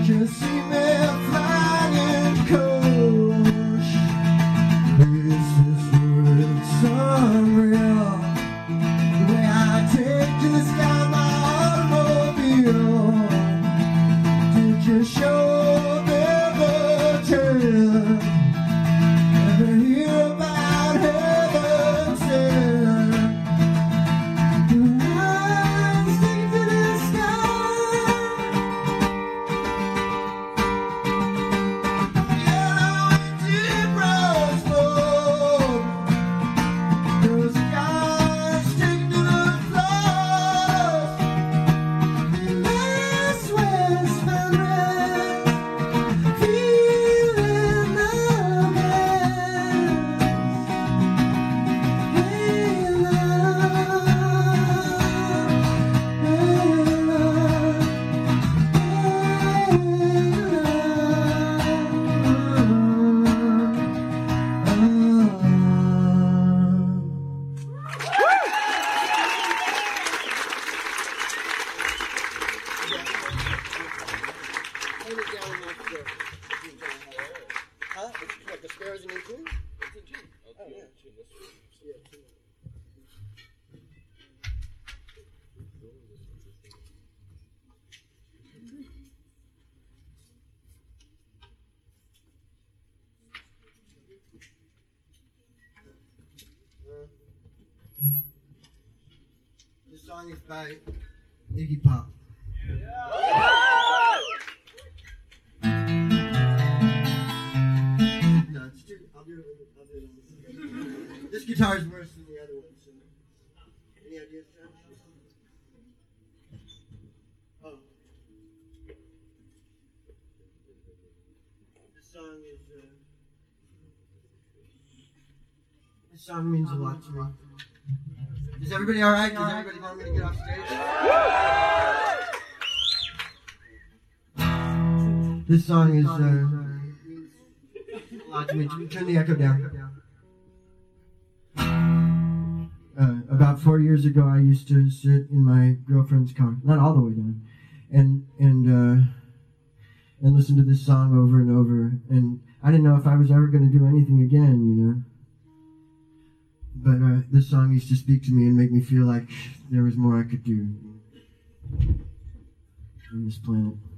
you see me flying coach? Is this word it's unreal? The way I take to the sky my automobile. Did you show them the trail? Ever hear about heaven sent? Your eyes take to the sky. Yellow and deep rose smoke. Those eyes take to the floor. The last westbound rest, feeling the best. Hey love, What, the spare isn't in tune? It's in tune. Oh, yeah. This song is by Iggy Pop. No, it's too. I'll do it on this. This guitar is worse than the other one. So. Any ideas, John? Oh. This song is. This song means a lot to me. Is everybody all right? Does everybody want me to get off stage? This song is means a lot to me. Turn the echo down. About 4 years ago, I used to sit in my girlfriend's car, not all the way down, and listen to this song over and over. And I didn't know if I was ever going to do anything again, you know. But this song used to speak to me and make me feel like there was more I could do on this planet.